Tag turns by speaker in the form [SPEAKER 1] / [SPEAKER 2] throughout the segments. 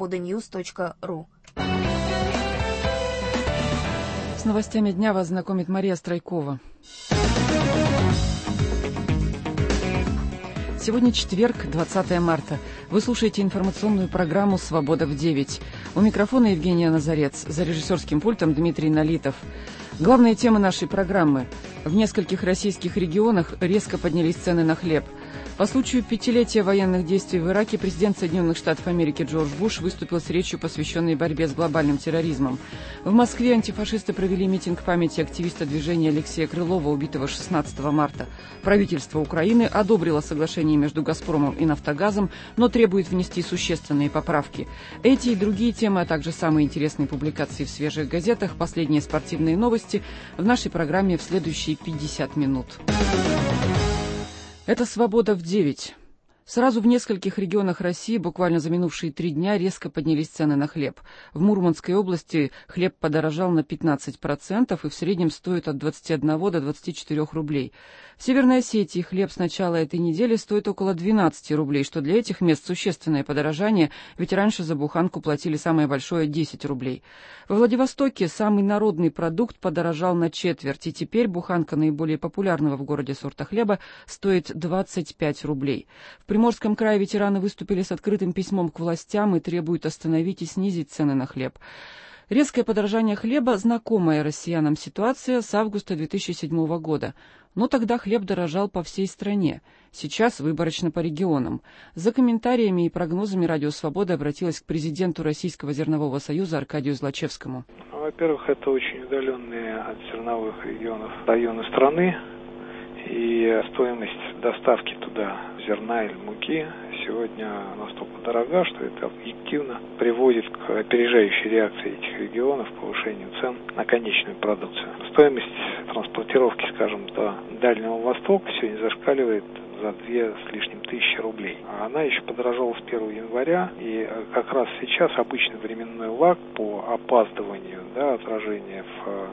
[SPEAKER 1] swabodanews.ru.
[SPEAKER 2] С новостями дня вас знакомит Мария Страйкова. Сегодня четверг, 20 марта. Вы слушаете информационную программу «Свобода в 9». У микрофона Евгения Назарец, за режиссерским пультом Дмитрий Налитов. Главные темы нашей программы. В нескольких российских регионах резко поднялись цены на хлеб. По случаю пятилетия военных действий в Ираке президент Соединенных Штатов Америки Джордж Буш выступил с речью, посвященной борьбе с глобальным терроризмом. В Москве антифашисты провели митинг памяти активиста движения Алексея Крылова, убитого 16 марта. Правительство Украины одобрило соглашение между «Газпромом» и «Нафтогазом», но требует внести существенные поправки. Эти и другие темы, а также самые интересные публикации в свежих газетах, последние спортивные новости в нашей программе в следующие 50 минут. Это «Свобода в 9». Сразу в нескольких регионах России буквально за минувшие 3 дня резко поднялись цены на хлеб. В Мурманской области хлеб подорожал на 15% и в среднем стоит от 21 до 24 рублей. В Северной Осетии хлеб с начала этой недели стоит около 12 рублей, что для этих мест существенное подорожание, ведь раньше за буханку платили самое большое 10 рублей. Во Владивостоке самый народный продукт подорожал на четверть, и теперь буханка наиболее популярного в городе сорта хлеба стоит 25 рублей. В Приморском крае ветераны выступили с открытым письмом к властям и требуют остановить и снизить цены на хлеб. Резкое подорожание хлеба – знакомая россиянам ситуация с августа 2007 года. Но тогда хлеб дорожал по всей стране. Сейчас выборочно по регионам. За комментариями и прогнозами «Радио Свобода» обратилась к президенту Российского зернового союза Аркадию Злачевскому.
[SPEAKER 3] Во-первых, это очень удаленные от зерновых регионов районы страны. И стоимость доставки туда зерна или муки сегодня настолько дорога, что это объективно приводит к опережающей реакции этих регионов, повышению цен на конечную продукцию. Стоимость транспортировки, скажем, до Дальнего Востока сегодня зашкаливает за 2 с лишним тысячи рублей. А она еще подорожала с 1 января, и как раз сейчас обычный временной лаг по опаздыванию, отражения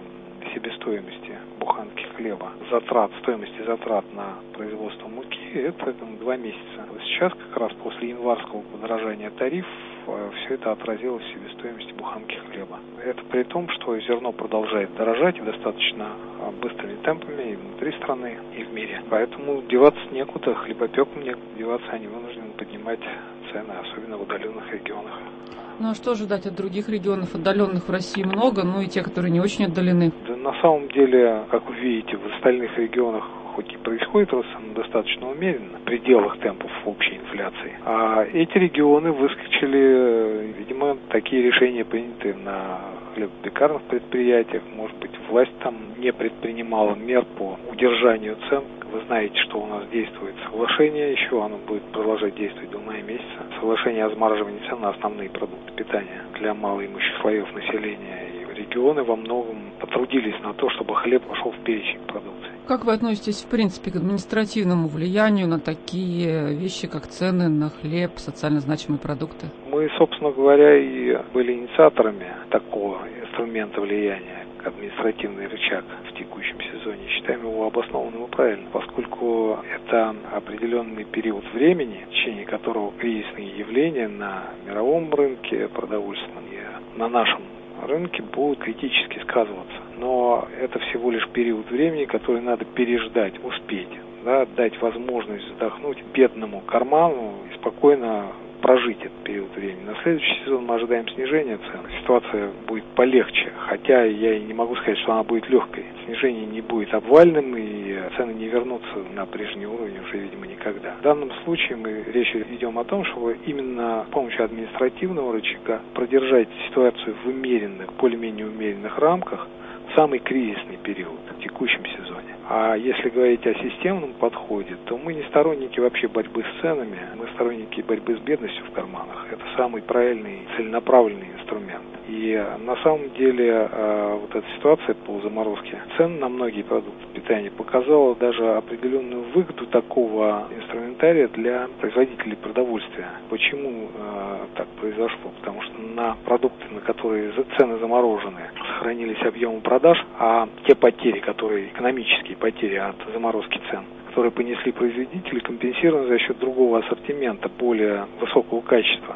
[SPEAKER 3] в себестоимости буханки хлеба, стоимости затрат на производство муки, это 2 месяца. Сейчас как раз после январского подорожания тарифов все это отразилось в себестоимости буханки хлеба. Это при том, что зерно продолжает дорожать и достаточно быстрыми темпами и внутри страны, и в мире. Поэтому деваться некуда, хлебопекам некуда деваться, они вынуждены поднимать цены, особенно в удаленных регионах.
[SPEAKER 2] Ну а что ожидать от других регионов? Отдаленных в России много, но и те, которые не очень отдалены.
[SPEAKER 3] Да, на самом деле, как вы видите, в остальных регионах хоть и происходит рост, но достаточно умеренно, в пределах темпов общей инфляции. А эти регионы выскочили, видимо, такие решения приняты на хлебопекарных предприятиях. Может быть, власть там не предпринимала мер по удержанию цен. Вы знаете, что у нас действует соглашение, еще оно будет продолжать действовать до мая месяца. Соглашение о замораживании цен на основные продукты питания для малоимущих слоев населения. И регионы во многом потрудились на то, чтобы хлеб вошел в перечень продукции.
[SPEAKER 2] Как вы относитесь, в принципе, к административному влиянию на такие вещи, как цены на хлеб, социально значимые продукты?
[SPEAKER 3] Мы, собственно говоря, и были инициаторами такого инструмента влияния, как административный рычаг в текущем сезоне. Считаем его обоснованным и правильным, поскольку это определенный период времени, в течение которого кризисные явления на мировом рынке продовольственном и на нашем рынке будут критически сказываться. Но это всего лишь период времени, который надо переждать, успеть, дать возможность вздохнуть бедному карману и спокойно прожить этот период времени. На следующий сезон мы ожидаем снижения цен. Ситуация будет полегче, хотя я и не могу сказать, что она будет легкой. Снижение не будет обвальным, и цены не вернутся на прежний уровень уже, видимо, никогда. В данном случае мы речь идем о том, чтобы именно с помощью административного рычага продержать ситуацию в умеренных, более-менее умеренных рамках в самый кризисный период в текущем сезоне. А если говорить о системном подходе, то мы не сторонники вообще борьбы с ценами, мы сторонники борьбы с бедностью в карманах. Это самый правильный, целенаправленный инструмент. И на самом деле вот эта ситуация по заморозке цен на многие продукты питания показала даже определенную выгоду такого инструментария для производителей продовольствия. Почему так произошло? Потому что на продукты, на которые цены заморожены, сохранились объемы продаж, а те потери, экономические потери от заморозки цен, которые понесли производители, компенсированы за счет другого ассортимента, более высокого качества.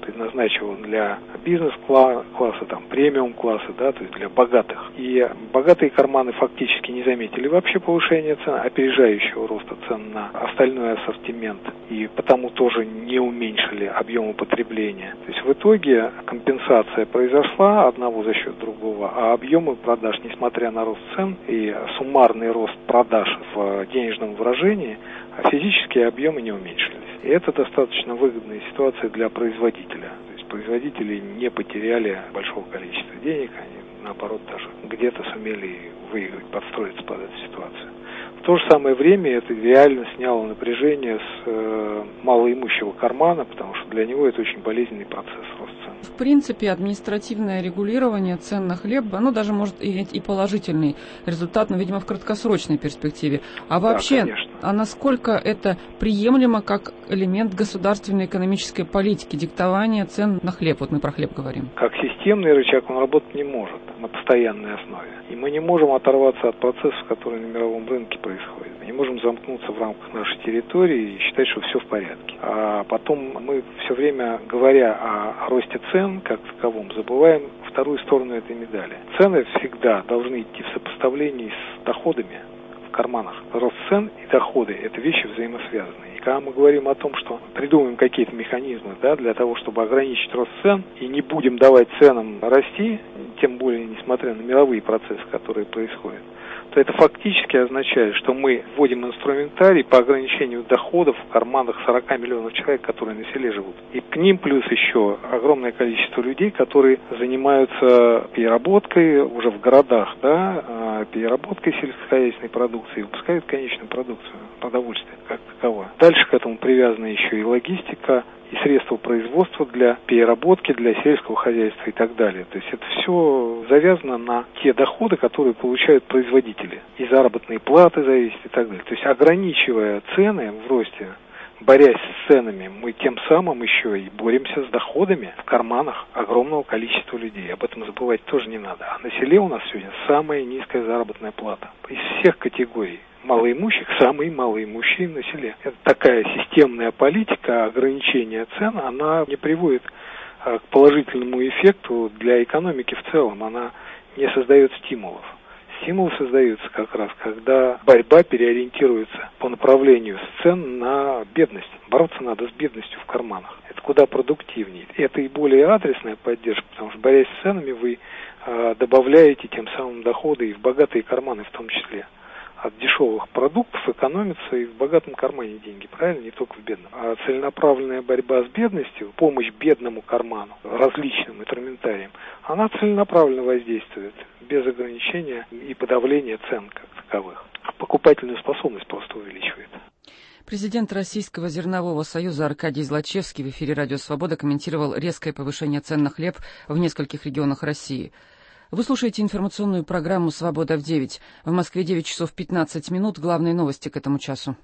[SPEAKER 3] предназначен для бизнес-класса, там, премиум-класса, да, то есть для богатых. И богатые карманы фактически не заметили вообще повышения цен, опережающего роста цен на остальной ассортимент, и потому тоже не уменьшили объем употребления. То есть в итоге компенсация произошла одного за счет другого, а объемы продаж, несмотря на рост цен и суммарный рост продаж в денежном выражении, физические объемы не уменьшились. И это достаточно выгодная ситуация для производителя. То есть производители не потеряли большого количества денег, они наоборот даже где-то сумели выиграть, подстроиться под эту ситуацию. В то же самое время это реально сняло напряжение с малоимущего кармана, потому что для него это очень болезненный процесс рост цен.
[SPEAKER 2] В принципе, административное регулирование цен на хлеб, оно даже может иметь и положительный результат, но, видимо, в краткосрочной перспективе. А вообще,
[SPEAKER 3] да,
[SPEAKER 2] насколько это приемлемо как элемент государственной экономической политики, диктования цен на хлеб? Вот мы про хлеб говорим.
[SPEAKER 3] Как системный рычаг он работать не может на постоянной основе. И мы не можем оторваться от процессов, которые на мировом рынке происходят. Мы не можем замкнуться в рамках нашей территории и считать, что все в порядке. А потом мы все время, говоря о росте цен как таковом, забываем вторую сторону этой медали. Цены всегда должны идти в сопоставлении с доходами в карманах. Рост цен и доходы – это вещи взаимосвязанные. И когда мы говорим о том, что придумаем какие-то механизмы, да, для того, чтобы ограничить рост цен и не будем давать ценам расти, тем более несмотря на мировые процессы, которые происходят, то это фактически означает, что мы вводим инструментарий по ограничению доходов в карманах 40 миллионов человек, которые на селе живут. И к ним плюс еще огромное количество людей, которые занимаются переработкой уже в городах, да, переработкой сельскохозяйственной продукции и выпускают конечную продукцию, продовольствие как таковое. Дальше к этому привязана еще и логистика, и средства производства для переработки, для сельского хозяйства и так далее. То есть это все завязано на те доходы, которые получают производители. И заработные платы зависят и так далее. То есть ограничивая цены в росте, борясь с ценами, мы тем самым еще и боремся с доходами в карманах огромного количества людей. Об этом забывать тоже не надо. А на селе у нас сегодня самая низкая заработная плата. Из всех категорий малоимущих, самые малоимущие на селе. Это такая системная политика ограничения цен, она не приводит к положительному эффекту для экономики в целом. Она не создает стимулов. Стимулы создаются как раз, когда борьба переориентируется по направлению с цен на бедность. Бороться надо с бедностью в карманах. Это куда продуктивнее. Это и более адресная поддержка, потому что, борясь с ценами, вы добавляете тем самым доходы и в богатые карманы в том числе. От дешевых продуктов экономится и в богатом кармане деньги, правильно? Не только в бедном. А целенаправленная борьба с бедностью, помощь бедному карману, различным инструментариям, она целенаправленно воздействует, без ограничения и подавления цен как таковых. Покупательную способность просто увеличивает.
[SPEAKER 2] Президент Российского зернового союза Аркадий Злачевский в эфире «Радио Свобода» комментировал резкое повышение цен на хлеб в нескольких регионах России. Вы слушаете информационную программу «Свобода в 9». В Москве 9 часов 15 минут. Главные новости к этому часу.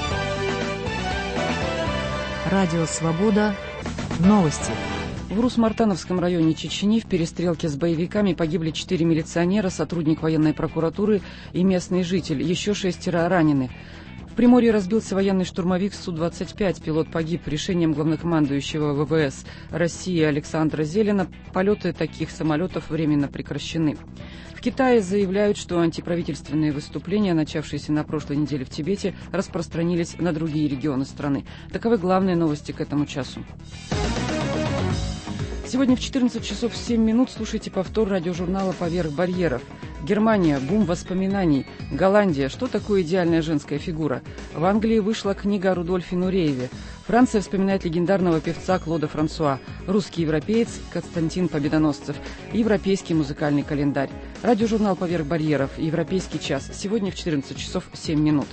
[SPEAKER 1] Радио «Свобода». Новости.
[SPEAKER 2] В Рус-Мартановском районе Чечни в перестрелке с боевиками погибли 4 милиционера, сотрудник военной прокуратуры и местный житель. Еще 6 ранены. В Приморье разбился военный штурмовик Су-25. Пилот погиб. Решением главнокомандующего ВВС России Александра Зелена полеты таких самолетов временно прекращены. В Китае заявляют, что антиправительственные выступления, начавшиеся на прошлой неделе в Тибете, распространились на другие регионы страны. Таковы главные новости к этому часу. Сегодня в 14 часов 7 минут слушайте повтор радиожурнала «Поверх барьеров». Германия. Бум воспоминаний. Голландия. Что такое идеальная женская фигура? В Англии вышла книга о Рудольфе Нурееве. Франция вспоминает легендарного певца Клода Франсуа. Русский европеец Константин Победоносцев. Европейский музыкальный календарь. Радиожурнал «Поверх барьеров». Европейский час. Сегодня в 14 часов 7 минут.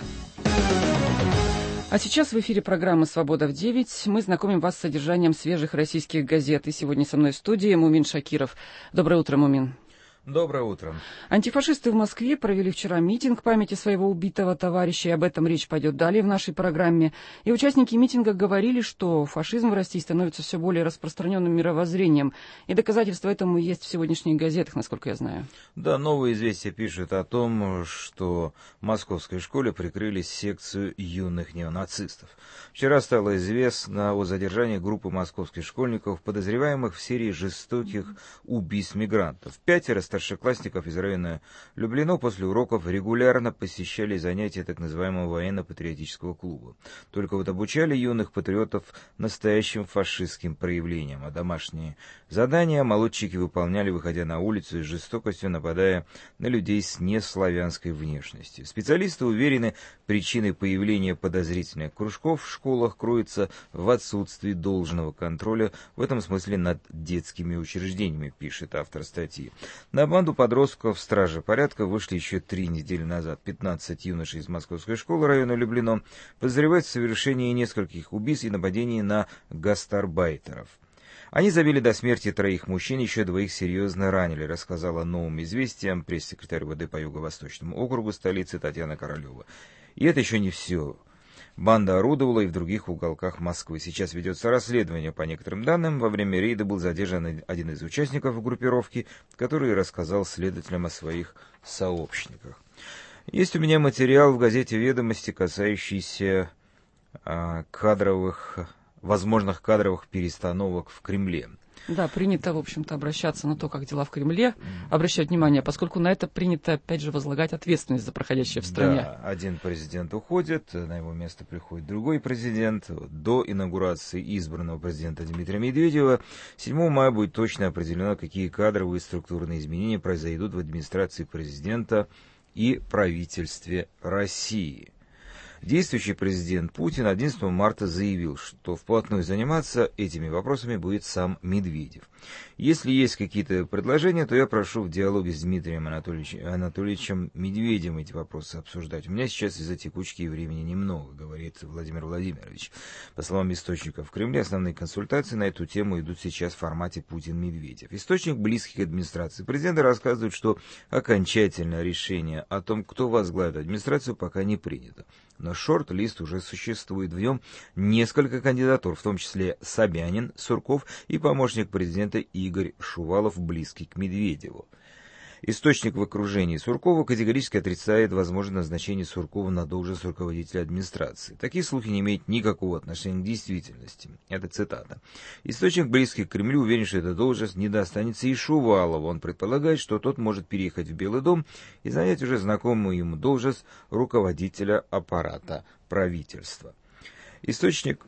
[SPEAKER 2] А сейчас в эфире программы «Свобода в 9». Мы знакомим вас с содержанием свежих российских газет. И сегодня со мной в студии Мумин Шакиров. Доброе утро, Мумин.
[SPEAKER 4] Доброе утро.
[SPEAKER 2] Антифашисты в Москве провели вчера митинг памяти своего убитого товарища, и об этом речь пойдет далее в нашей программе. И участники митинга говорили, что фашизм в России становится все более распространенным мировоззрением, и доказательства этому есть в сегодняшних газетах, насколько я знаю.
[SPEAKER 4] Да, «Новые известия» пишут о том, что в московской школе прикрыли секцию юных неонацистов. Вчера стало известно о задержании группы московских школьников, подозреваемых в серии жестоких убийств мигрантов. 5 старшеклассников из района Люблино после уроков регулярно посещали занятия так называемого военно-патриотического клуба. Только вот обучали юных патриотов настоящим фашистским проявлениям, а домашние задания молодчики выполняли, выходя на улицу и с жестокостью нападая на людей с неславянской внешностью. Специалисты уверены, причиной появления подозрительных кружков в школах кроется в отсутствии должного контроля, в этом смысле над детскими учреждениями, пишет автор статьи. На банду подростков стражи порядка вышли еще 3 недели назад. 15 юношей из московской школы района Люблино подозревают в совершении нескольких убийств и нападений на гастарбайтеров. Они забили до смерти 3 мужчин, еще 2 серьезно ранили, рассказала «Новым известиям» пресс-секретарь УВД по Юго-Восточному округу столицы Татьяна Королева. И это еще не все. Банда орудовала и в других уголках Москвы. Сейчас ведется расследование. По некоторым данным, во время рейда был задержан один из участников группировки, который рассказал следователям о своих сообщниках. Есть у меня материал в газете «Ведомости», касающийся возможных кадровых перестановок в Кремле.
[SPEAKER 2] Да, принято, в общем-то, обращаться на то, как дела в Кремле, обращать внимание, поскольку на это принято, опять же, возлагать ответственность за проходящее в стране.
[SPEAKER 4] Да, один президент уходит, на его место приходит другой президент. До инаугурации избранного президента Дмитрия Медведева 7 мая будет точно определено, какие кадровые и структурные изменения произойдут в администрации президента и правительстве России. Действующий президент Путин 11 марта заявил, что вплотную заниматься этими вопросами будет сам Медведев. Если есть какие-то предложения, то я прошу в диалоге с Дмитрием Анатольевичем Медведевым эти вопросы обсуждать. У меня сейчас из-за текучки и времени немного, говорит Владимир Владимирович. По словам источников в Кремле, основные консультации на эту тему идут сейчас в формате Путин-Медведев. Источник, близкий к администрации президента, рассказывает, что окончательное решение о том, кто возглавит администрацию, пока не принято. Но шорт-лист уже существует. В нем несколько кандидатур, в том числе Собянин, Сурков и помощник президента Игорь Шувалов, близкий к Медведеву. Источник в окружении Суркова категорически отрицает возможное назначение Суркова на должность руководителя администрации. Такие слухи не имеют никакого отношения к действительности. Это цитата. Источник, близкий к Кремлю, уверен, что эта должность не достанется и Шувалову. Он предполагает, что тот может переехать в Белый дом и занять уже знакомую ему должность руководителя аппарата правительства. Источник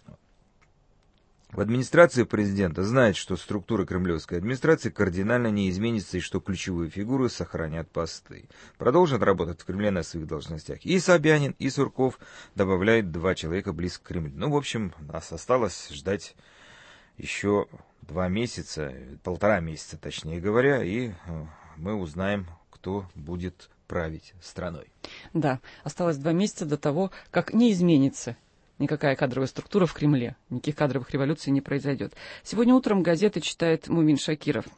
[SPEAKER 4] в администрации президента знает, что структура кремлевской администрации кардинально не изменится и что ключевые фигуры сохранят посты. Продолжат работать в Кремле на своих должностях и Собянин, и Сурков, добавляет 2 человека близко к Кремлю. Ну, в общем, нас осталось ждать еще 2 месяца, 1,5 месяца, точнее говоря, и мы узнаем, кто будет править страной.
[SPEAKER 2] Да, осталось 2 месяца до того, как не изменится никакая кадровая структура в Кремле. Никаких кадровых революций не произойдет. Сегодня утром газеты читает Мумин Шакиров.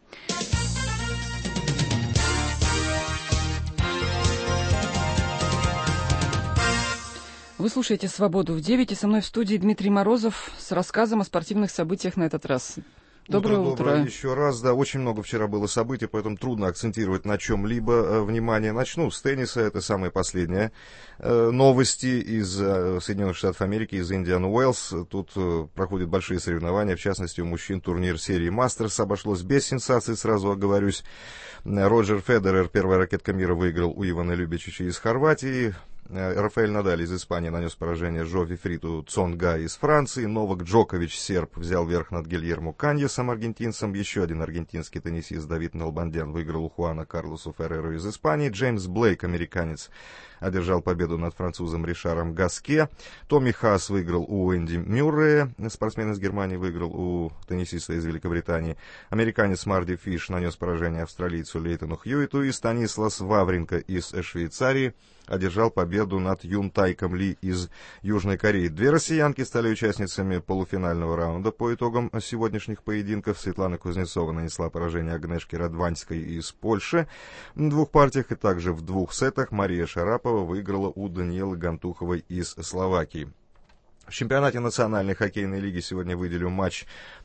[SPEAKER 2] Вы слушаете «Свободу в 9», и со мной в студии Дмитрий Морозов с рассказом о спортивных событиях на этот раз. Доброе утро.
[SPEAKER 5] Еще раз, да, очень много вчера было событий, поэтому трудно акцентировать на чем-либо внимание. Начну с тенниса, это самые последние новости из Соединенных Штатов Америки, из Индиан Уэллс. Тут проходят большие соревнования, в частности, у мужчин турнир серии Мастерс обошлось без сенсаций, сразу оговорюсь. Роджер Федерер, первая ракетка мира, выиграл у Ивана Любичича из Хорватии. Рафаэль Надаль из Испании нанес поражение Жофи Фриту Цонга из Франции. Новак Джокович, серб, взял верх над Гильермо Каньесом, аргентинцем. Еще один аргентинский теннисист Давид Налбандян выиграл у Хуана Карлосу Ферреру из Испании. Джеймс Блейк, американец, одержал победу над французом Ришаром Гаске. Томми Хаас выиграл у Энди Мюррея, спортсмен из Германии выиграл у теннисиста из Великобритании. Американец Марди Фиш нанес поражение австралийцу Лейтону Хьюиту. И Станислас Вавринка из Швейцарии одержал победу победу над Юн Тайком Ли из Южной Кореи. Две россиянки стали участницами полуфинального раунда по итогам сегодняшних поединков. Светлана Кузнецова нанесла поражение Агнешке Радванской из Польши в двух партиях, и также в двух сетах Мария Шарапова выиграла у Даниэлы Гантуховой из Словакии. В чемпионате национальной хоккейной лиги сегодня выделю матч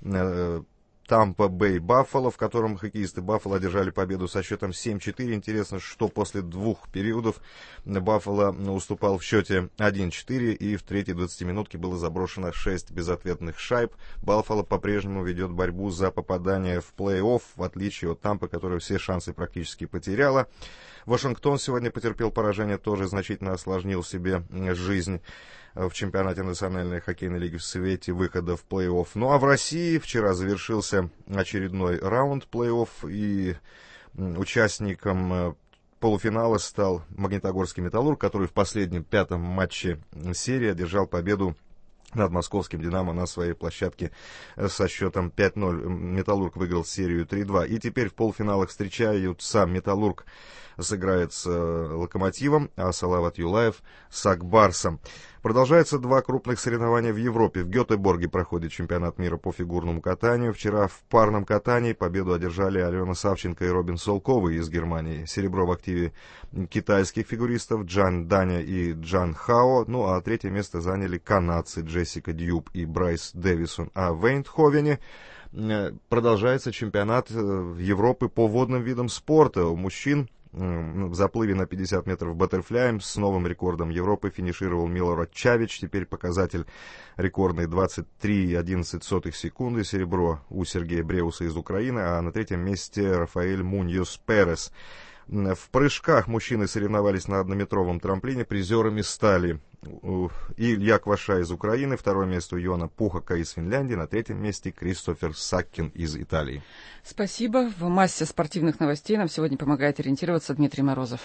[SPEAKER 5] Тампа Бэй Баффало, в котором хоккеисты Баффало одержали победу со счетом 7-4. Интересно, что после двух периодов Баффало уступал в счете 1-4, и в третьей 20-минутке было заброшено 6 безответных шайб. Баффало по-прежнему ведет борьбу за попадание в плей-офф, в отличие от Тампы, которая все шансы практически потеряла. Вашингтон сегодня потерпел поражение, тоже значительно осложнил себе жизнь в чемпионате национальной хоккейной лиги в свете выхода в плей-офф. Ну а в России вчера завершился очередной раунд плей-офф, и участником полуфинала стал Магнитогорский «Металлург», который в последнем пятом матче серии одержал победу над московским «Динамо» на своей площадке со счетом 5-0. «Металлург» выиграл серию 3-2. И теперь в полуфиналах встречаются «Металлург» сыграет с «Локомотивом», а Салават Юлаев с «Акбарсом». Продолжаются два крупных соревнования в Европе. В Гетеборге проходит чемпионат мира по фигурному катанию. Вчера в парном катании победу одержали Алена Савченко и Робин Солковы из Германии. Серебро в активе китайских фигуристов Джан Даня и Джан Хао. Ну а третье место заняли канадцы Джессика Дьюб и Брайс Дэвисон. А в Эйндховене продолжается чемпионат Европы по водным видам спорта. У мужчин в заплыве на 50 метров баттерфляем с новым рекордом Европы финишировал Милорад Чавич. Теперь показатель рекордный 23,11 секунды. Серебро у Сергея Бреуса из Украины, а на третьем месте Рафаэль Муньос Перес. В прыжках мужчины соревновались на однометровом трамплине. Призерами стали Илья Кваша из Украины, второе место у Йона Пухака из Финляндии, на третьем месте Кристофер Саккин из Италии.
[SPEAKER 2] Спасибо. В массе спортивных новостей нам сегодня помогает ориентироваться Дмитрий Морозов.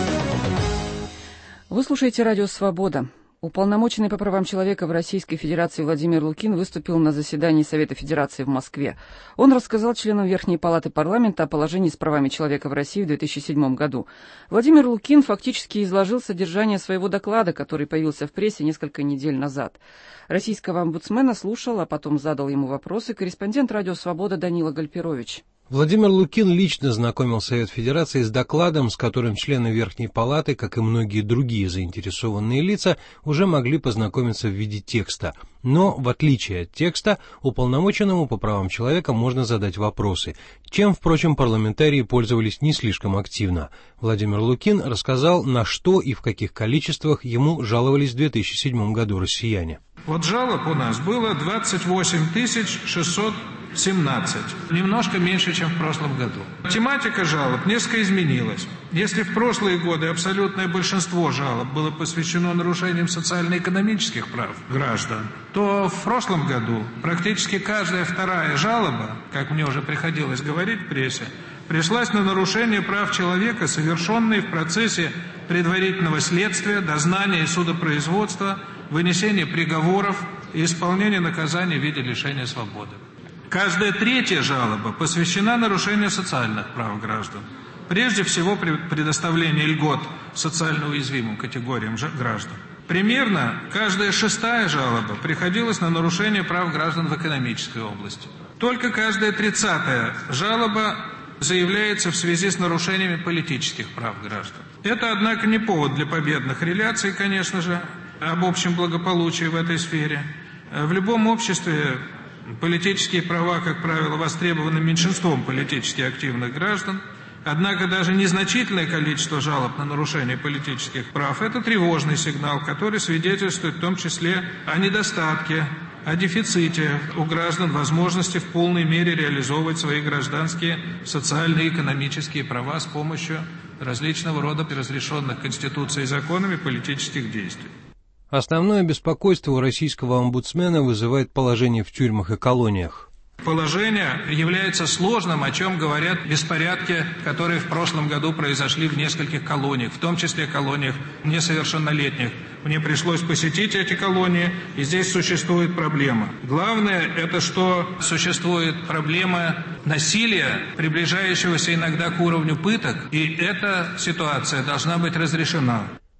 [SPEAKER 2] Вы слушаете радио «Свобода». Уполномоченный по правам человека в Российской Федерации Владимир Лукин выступил на заседании Совета Федерации в Москве. Он рассказал членам Верхней Палаты парламента о положении с правами человека в России в 2007 году. Владимир Лукин фактически изложил содержание своего доклада, который появился в прессе несколько недель назад. Российского омбудсмена слушал, а потом задал ему вопросы корреспондент радио «Свобода» Данила Гальперович.
[SPEAKER 6] Владимир Лукин лично знакомил Совет Федерации с докладом, с которым члены Верхней Палаты, как и многие другие заинтересованные лица, уже могли познакомиться в виде текста. Но, в отличие от текста, уполномоченному по правам человека можно задать вопросы, чем, впрочем, парламентарии пользовались не слишком активно. Владимир Лукин рассказал, на что и в каких количествах ему жаловались в 2007 году россияне.
[SPEAKER 7] Вот жалоб у нас было 28 617, немножко меньше, чем в прошлом году. Тематика жалоб несколько изменилась. Если в прошлые годы абсолютное большинство жалоб было посвящено нарушениям социально-экономических прав граждан, то в прошлом году практически каждая вторая жалоба, как мне уже приходилось говорить в прессе, пришлась на нарушение прав человека, совершенные в процессе предварительного следствия, дознания и судопроизводства, вынесения приговоров и исполнения наказания в виде лишения свободы. Каждая третья жалоба посвящена нарушению социальных прав граждан. Прежде всего, предоставление льгот социально уязвимым категориям граждан. Примерно каждая шестая жалоба приходилась на нарушение прав граждан в экономической области. Только каждая 30-я жалоба заявляется в связи с нарушениями политических прав граждан. Это, однако, не повод для победных реляций, конечно же, об общем благополучии в этой сфере. В любом обществе политические права, как правило, востребованы меньшинством политически активных граждан. Однако даже незначительное количество жалоб на нарушение политических прав – это тревожный сигнал, который свидетельствует в том числе о недостатке, о дефиците у граждан возможности в полной мере реализовывать свои гражданские, социальные и экономические права с помощью различного рода разрешенных Конституцией и законами политических действий.
[SPEAKER 6] Основное беспокойство у российского омбудсмена вызывает положение в тюрьмах и колониях.
[SPEAKER 7] Положение является сложным, о чем говорят беспорядки, которые в прошлом году произошли в нескольких колониях, в том числе колониях несовершеннолетних. Мне пришлось посетить эти колонии, и здесь существует проблема. Главное, это что существует проблема насилия, приближающегося иногда к уровню пыток, и эта ситуация должна быть разрешена.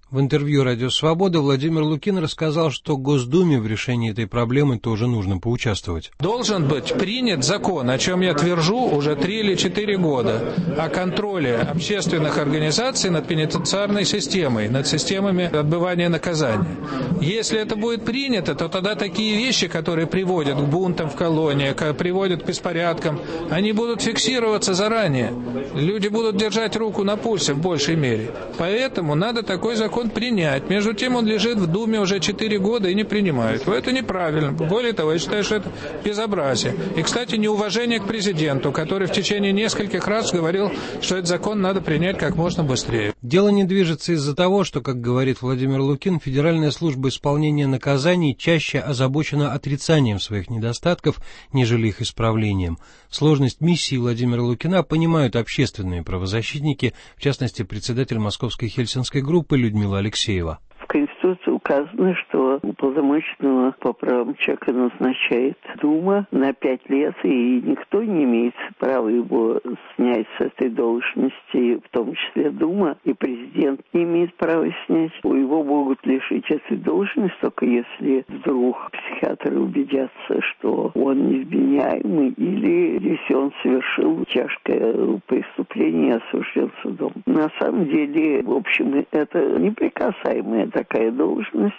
[SPEAKER 6] В интервью «Радио Свобода» Владимир Лукин рассказал, что Госдуме в решении этой проблемы тоже нужно поучаствовать.
[SPEAKER 7] Должен быть принят закон, о чем я твержу уже 3 или 4 года, о контроле общественных организаций над пенитенциарной системой, над системами отбывания наказания. Если это будет принято, то тогда такие вещи, которые приводят к бунтам в колониях, приводят к беспорядкам, они будут фиксироваться заранее. Люди будут держать руку на пульсе в большей мере. Поэтому надо такой закон принять. Между тем он лежит в Думе уже 4 года и не принимают. Это неправильно. Более того, я считаю, что это безобразие. И, кстати, неуважение к президенту, который в течение нескольких раз говорил, что этот закон надо принять как можно быстрее.
[SPEAKER 6] Дело не движется из-за того, что, как говорит Владимир Лукин, Федеральная служба исполнения наказаний чаще озабочена отрицанием своих недостатков, нежели их исправлением. Сложность миссии Владимира Лукина понимают общественные правозащитники, в частности, председатель Московской Хельсинской группы Людмила Алексеева.
[SPEAKER 8] В Конституции указано, что уполномоченного по правам человека назначает Дума на 5 лет, и никто не имеет права его снять с этой должности, в том числе Дума, и президент не имеет права снять. Его могут лишить этой должности, только если вдруг психиатры убедятся, что он невменяемый, или если он совершил тяжкое преступление и осужден судом. На самом деле, в общем, это неприкасаемая такая должность,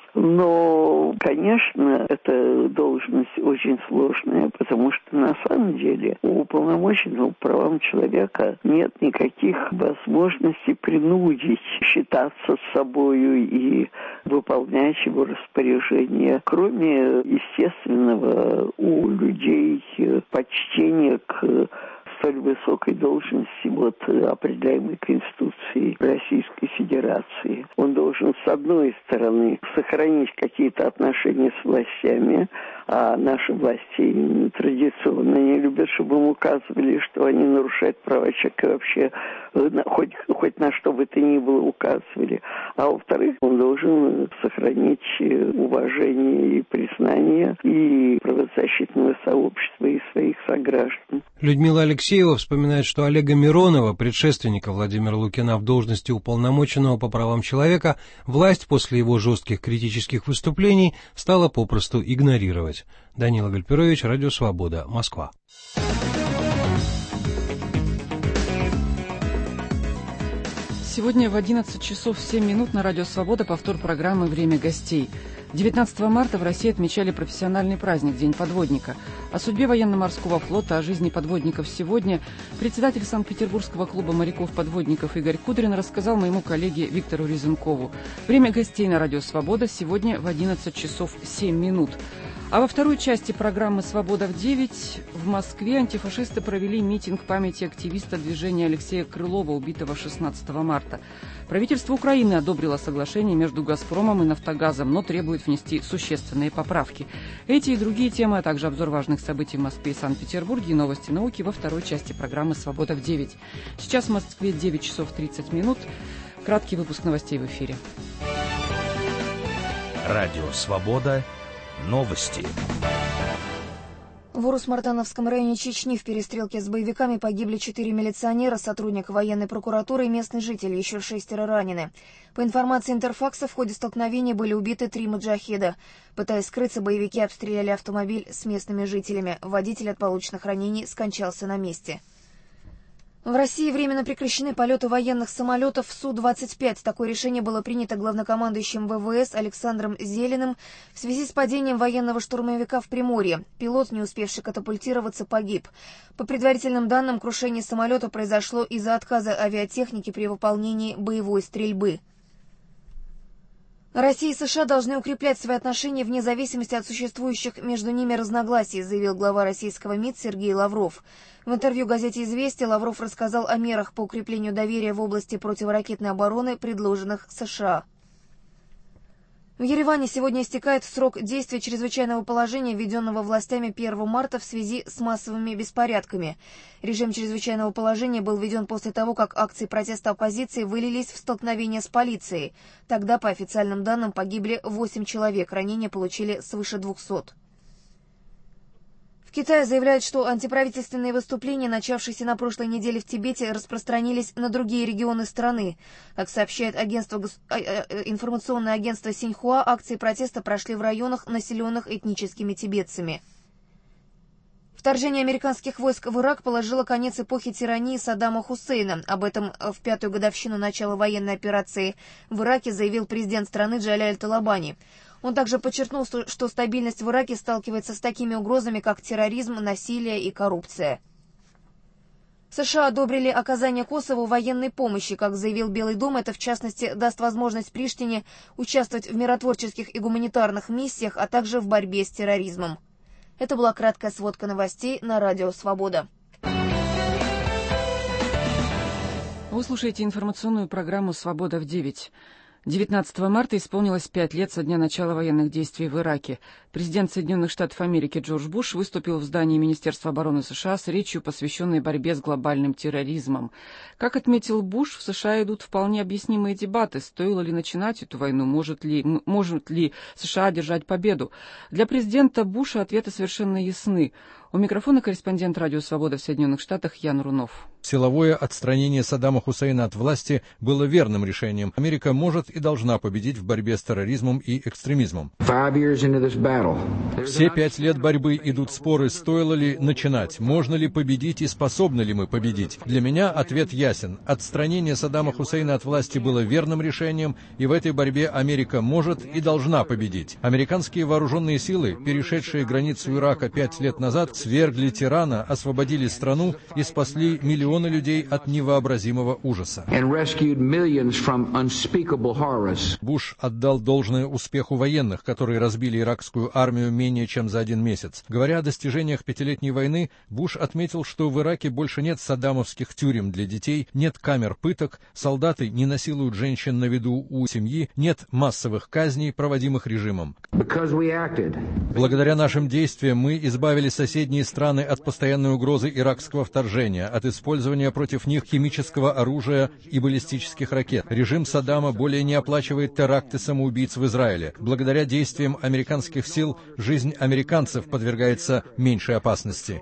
[SPEAKER 8] но, конечно, эта должность очень сложная, потому что на самом деле у уполномоченного по правам человека нет никаких возможностей принудить считаться с собою и выполнять его распоряжение, кроме естественного у людей почтения к столь высокой должности, определяемой Конституцией Российской Федерации. Он должен, с одной стороны, сохранить какие-то отношения с властями, а наши власти традиционно не любят, чтобы им указывали, что они нарушают права человека, вообще хоть на что бы то ни было указывали. А во-вторых, он должен сохранить уважение и признание и правозащитного сообщества, и своих сограждан.
[SPEAKER 6] Людмила Алексеева вспоминает, что Олега Миронова, предшественника Владимира Лукина в должности уполномоченного по правам человека, власть после его жестких критических выступлений стала попросту игнорировать. Данила Гальперович, Радио Свобода, Москва.
[SPEAKER 2] Сегодня в 11 часов 7 минут на Радио Свобода повтор программы «Время гостей». 19 марта в России отмечали профессиональный праздник День подводника. О судьбе военно-морского флота, о жизни подводников сегодня председатель Санкт-Петербургского клуба моряков-подводников Игорь Кудрин рассказал моему коллеге Виктору Резункову. Время гостей на Радио Свобода сегодня в 11 часов 7 минут. А во второй части программы «Свобода в 9» в Москве антифашисты провели митинг памяти активиста движения Алексея Крылова, убитого 16 марта. Правительство Украины одобрило соглашение между «Газпромом» и «Нафтогазом», но требует внести существенные поправки. Эти и другие темы, а также обзор важных событий в Москве и Санкт-Петербурге и новости науки во второй части программы «Свобода в 9». Сейчас в Москве 9 часов 30 минут. Краткий выпуск новостей в эфире.
[SPEAKER 9] Радио «Свобода». Новости.
[SPEAKER 10] В Урус-Мартановском районе Чечни в перестрелке с боевиками погибли 4 милиционера, сотрудник военной прокуратуры и местный житель, еще 6 ранены. По информации Интерфакса, в ходе столкновения были убиты 3 маджахеда. Пытаясь скрыться, боевики обстреляли автомобиль с местными жителями. Водитель от полученных ранений скончался на месте. В России временно прекращены полеты военных самолетов Су-25. Такое решение было принято главнокомандующим ВВС Александром Зелиным в связи с падением военного штурмовика в Приморье. Пилот, не успевший катапультироваться, погиб. По предварительным данным, крушение самолета произошло из-за отказа авиатехники при выполнении боевой стрельбы. Россия и США должны укреплять свои отношения вне зависимости от существующих между ними разногласий, заявил глава российского МИД Сергей Лавров. В интервью газете «Известия» Лавров рассказал о мерах по укреплению доверия в области противоракетной обороны, предложенных США. В Ереване сегодня истекает срок действия чрезвычайного положения, введенного властями 1 марта в связи с массовыми беспорядками. Режим чрезвычайного положения был введен после того, как акции протеста оппозиции вылились в столкновение с полицией. Тогда, по официальным данным, погибли 8 человек, ранения получили свыше 200. В Китае заявляют, что антиправительственные выступления, начавшиеся на прошлой неделе в Тибете, распространились на другие регионы страны. Как сообщает информационное агентство Синьхуа, акции протеста прошли в районах, населенных этническими тибетцами. Вторжение американских войск в Ирак положило конец эпохе тирании Саддама Хусейна. Об этом в 5-ю годовщину начала военной операции в Ираке заявил президент страны Джаляль Талабани. Он также подчеркнул, что стабильность в Ираке сталкивается с такими угрозами, как терроризм, насилие и коррупция. США одобрили оказание Косову военной помощи. Как заявил Белый дом, это, в частности, даст возможность Приштине участвовать в миротворческих и гуманитарных миссиях, а также в борьбе с терроризмом. Это была краткая сводка новостей на Радио Свобода.
[SPEAKER 2] Вы слушаете информационную программу «Свобода в 9». 19 марта исполнилось 5 лет со дня начала военных действий в Ираке. Президент Соединенных Штатов Америки Джордж Буш выступил в здании Министерства обороны США с речью, посвященной борьбе с глобальным терроризмом. Как отметил Буш, в США идут вполне объяснимые дебаты, стоило ли начинать эту войну, может ли США одержать победу. Для президента Буша ответы совершенно ясны. У микрофона корреспондент Радио Свобода в Соединенных Штатах Ян Рунов.
[SPEAKER 11] Силовое отстранение Саддама Хусейна от власти было верным решением. Америка может и должна победить в борьбе с терроризмом и экстремизмом. Все 5 лет борьбы идут споры, стоило ли начинать, можно ли победить и способны ли мы победить. Для меня ответ ясен. Отстранение Саддама Хусейна от власти было верным решением, и в этой борьбе Америка может и должна победить. Американские вооруженные силы, перешедшие границу Ирака 5 лет назад, свергли тирана, освободили страну и спасли миллионы людей от невообразимого ужаса. Буш отдал должное успеху военных, которые разбили иракскую армию менее чем за 1 месяц. Говоря о достижениях 5-летней войны, Буш отметил, что в Ираке больше нет саддамовских тюрем для детей, нет камер пыток, солдаты не насилуют женщин на виду у семьи, нет массовых казней, проводимых режимом. Благодаря нашим действиям мы избавили соседние страны от постоянной угрозы иракского вторжения, от использования против них химического оружия и баллистических ракет. Режим Саддама более не оплачивает теракты самоубийц в Израиле. Благодаря действиям американских сил жизнь американцев подвергается меньшей опасности.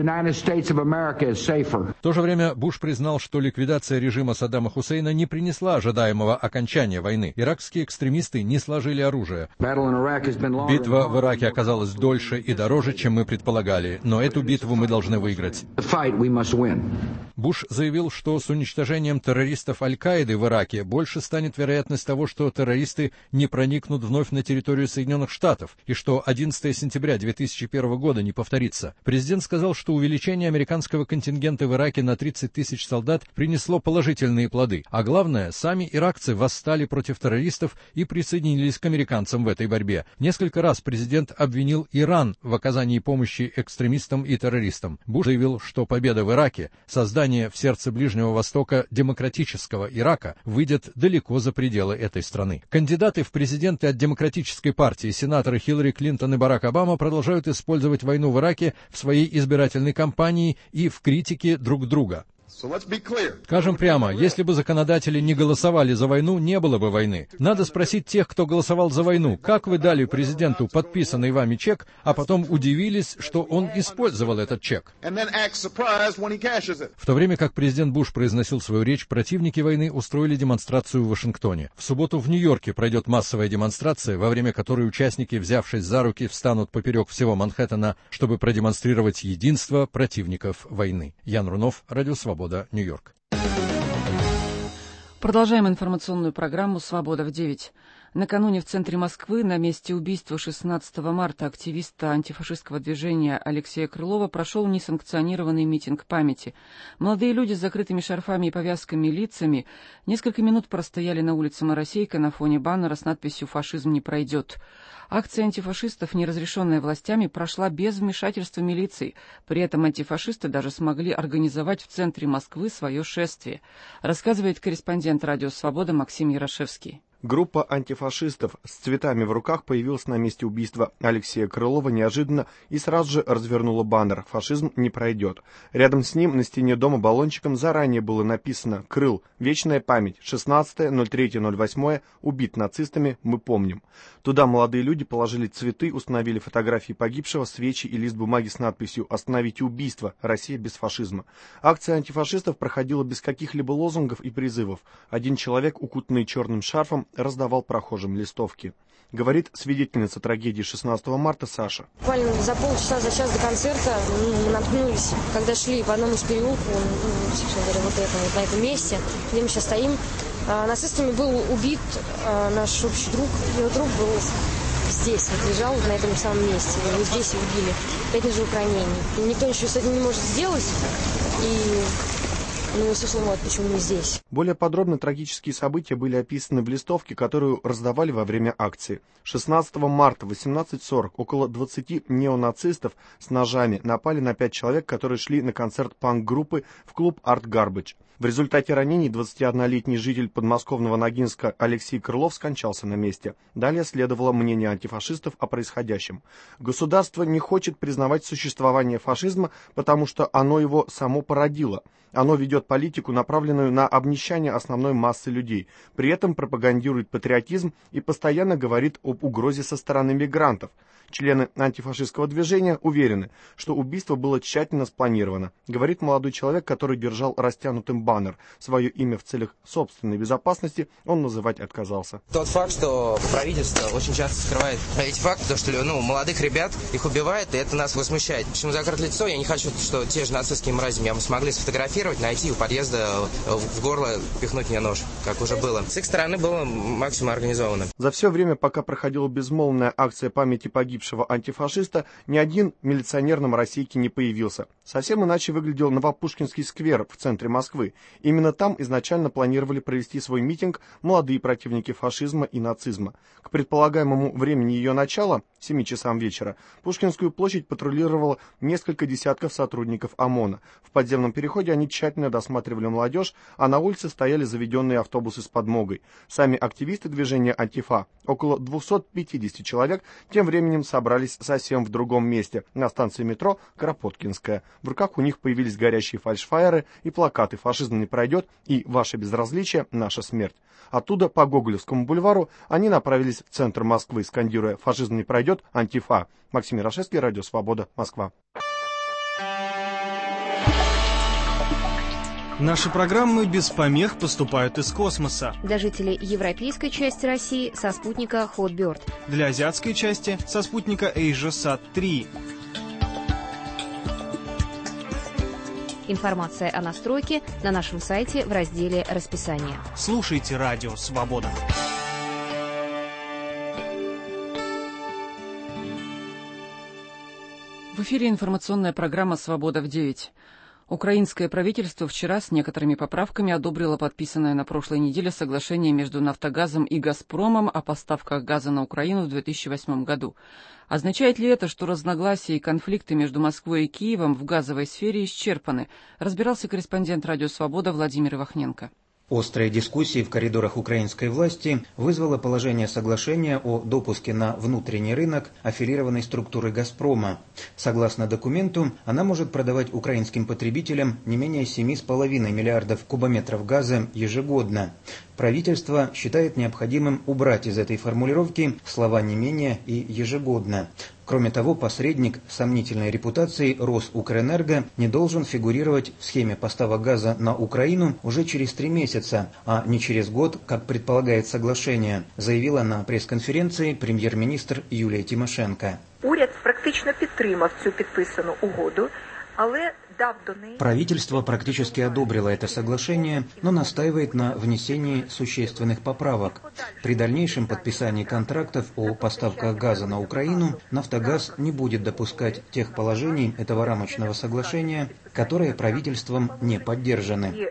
[SPEAKER 11] В то же время Буш признал, что ликвидация режима Саддама Хусейна не принесла ожидаемого окончания войны. Иракские экстремисты не сложили оружие. Битва в Ираке оказалась дольше и дороже, чем мы предполагали, но эту битву мы должны выиграть. Буш заявил, что с уничтожением террористов Аль-Каиды в Ираке больше станет вероятность того, что террористы не проникнут вновь на территорию Соединенных Штатов, и что 11 сентября 2001 года не повторится. Президент сказал, что увеличение американского контингента в Ираке на 30 тысяч солдат принесло положительные плоды, а главное, сами иракцы восстали против террористов и присоединились к американцам в этой борьбе. Несколько раз президент обвинил Иран в оказании помощи экстремистам и террористам. Буш заявил, что победа в Ираке, создание в сердце Ближнего Востока демократического Ирака, выйдет далеко за пределы этой страны. Кандидаты в президенты от Демократической партии, сенаторы Хиллари Клинтон и Барак Обама, продолжают использовать войну в Ираке в своей избирательной кампании и в критике друг друга. Скажем прямо, если бы законодатели не голосовали за войну, не было бы войны. Надо спросить тех, кто голосовал за войну, как вы дали президенту подписанный вами чек, а потом удивились, что он использовал этот чек. В то время как президент Буш произносил свою речь, противники войны устроили демонстрацию в Вашингтоне. В субботу в Нью-Йорке пройдет массовая демонстрация, во время которой участники, взявшись за руки, встанут поперек всего Манхэттена, чтобы продемонстрировать единство противников войны. Ян Рунов, Радио Свобода, Нью-Йорк.
[SPEAKER 2] Продолжаем информационную программу «Свобода в 9». Накануне в центре Москвы на месте убийства 16 марта активиста антифашистского движения Алексея Крылова прошел несанкционированный митинг памяти. Молодые люди с закрытыми шарфами и повязками лицами несколько минут простояли на улице Моросейка на фоне баннера с надписью «Фашизм не пройдет». Акция антифашистов, неразрешенная властями, прошла без вмешательства милиции. При этом антифашисты даже смогли организовать в центре Москвы свое шествие, рассказывает корреспондент Радио Свобода Максим Ярошевский.
[SPEAKER 12] Группа антифашистов с цветами в руках появилась на месте убийства Алексея Крылова неожиданно и сразу же развернула баннер «Фашизм не пройдет». Рядом с ним на стене дома баллончиком заранее было написано «Крыл. Вечная память. 16.03.08. Убит нацистами. Мы помним». Туда молодые люди положили цветы, установили фотографии погибшего, свечи и лист бумаги с надписью «Остановите убийство. Россия без фашизма». Акция антифашистов проходила без каких-либо лозунгов и призывов. Один человек, укутанный черным шарфом, раздавал прохожим листовки. Говорит свидетельница трагедии 16 марта Саша.
[SPEAKER 13] Буквально за полчаса, за час до концерта мы наткнулись, когда шли по одному из переулков, собственно говоря, на этом месте, где мы сейчас стоим. Нацистами был убит наш общий друг. Его друг был здесь, лежал на этом самом месте. Его здесь убили. 5 ножевых ранений. И никто ничего с этим не может сделать. Собственно, вот почему мы здесь.
[SPEAKER 12] Более подробно трагические события были описаны в листовке, которую раздавали во время акции. 16 марта в 18:40 около 20 неонацистов с ножами напали на 5 человек, которые шли на концерт панк-группы в клуб Art Garbage. В результате ранений 21-летний житель подмосковного Ногинска Алексей Крылов скончался на месте. Далее следовало мнение антифашистов о происходящем. Государство не хочет признавать существование фашизма, потому что оно его само породило. Оно ведет политику, направленную на обнищание основной массы людей. При этом пропагандирует патриотизм и постоянно говорит об угрозе со стороны мигрантов. Члены антифашистского движения уверены, что убийство было тщательно спланировано, говорит молодой человек, который держал растянутым баннер. Свое имя в целях собственной безопасности он называть отказался.
[SPEAKER 14] Тот факт, что правительство очень часто скрывает эти факты, то, что молодых ребят их убивают, и это нас возмущает. Почему закрыть лицо? Я не хочу, что те же нацистские мрази меня смогли сфотографировать, найти у подъезда в горло, пихнуть мне нож, как уже было. С их стороны было максимум организовано.
[SPEAKER 12] За все время, пока проходила безмолвная акция памяти погибшего антифашиста, ни один милиционер на Моросейке не появился. Совсем иначе выглядел Новопушкинский сквер в центре Москвы. Именно там изначально планировали провести свой митинг молодые противники фашизма и нацизма. К предполагаемому времени ее начала, 7 часам вечера, Пушкинскую площадь патрулировало несколько десятков сотрудников ОМОНа. В подземном переходе они тщательно досматривали молодежь, а на улице стояли заведенные автобусы с подмогой. Сами активисты движения «Антифа», около 250 человек, тем временем собрались совсем в другом месте, на станции метро Кропоткинская. В руках у них появились горящие фальшфайеры и плакаты «Фашизм не пройдет» и «Ваше безразличие – наша смерть». Оттуда по Гоголевскому бульвару они направились в центр Москвы, скандируя «Фашизм не пройдет, Антифа». Максим Ярошевский, Радио Свобода, Москва.
[SPEAKER 15] Наши программы без помех поступают из космоса.
[SPEAKER 16] Для жителей европейской части России со спутника Hotbird.
[SPEAKER 15] Для азиатской части со спутника AsiaSat-3.
[SPEAKER 16] Информация о настройке на нашем сайте в разделе «Расписание».
[SPEAKER 15] Слушайте Радио Свобода.
[SPEAKER 2] В эфире информационная программа «Свобода в 9». Украинское правительство вчера с некоторыми поправками одобрило подписанное на прошлой неделе соглашение между «Нафтогазом» и «Газпромом» о поставках газа на Украину в 2008 году. Означает ли это, что разногласия и конфликты между Москвой и Киевом в газовой сфере исчерпаны? Разбирался корреспондент «Радио Свобода» Владимир Ивахненко.
[SPEAKER 17] Острые дискуссии в коридорах украинской власти вызвало положение соглашения о допуске на внутренний рынок аффилированной структуры «Газпрома». Согласно документу, она может продавать украинским потребителям не менее 7,5 миллиардов кубометров газа ежегодно. Правительство считает необходимым убрать из этой формулировки слова «не менее» и «ежегодно». Кроме того, посредник с сомнительной репутацией Росукрэнерго не должен фигурировать в схеме поставок газа на Украину уже через 3 месяца, а не через год, как предполагает соглашение, заявила на прес-конференции прем'єр-міністр Юлія Тимошенко.
[SPEAKER 18] Уряд практично підтримав цю підписану угоду, але
[SPEAKER 17] правительство практически одобрило это соглашение, но настаивает на внесении существенных поправок. При дальнейшем подписании контрактов о поставках газа на Украину «Нафтогаз» не будет допускать тех положений этого рамочного соглашения, которые правительством не поддержаны.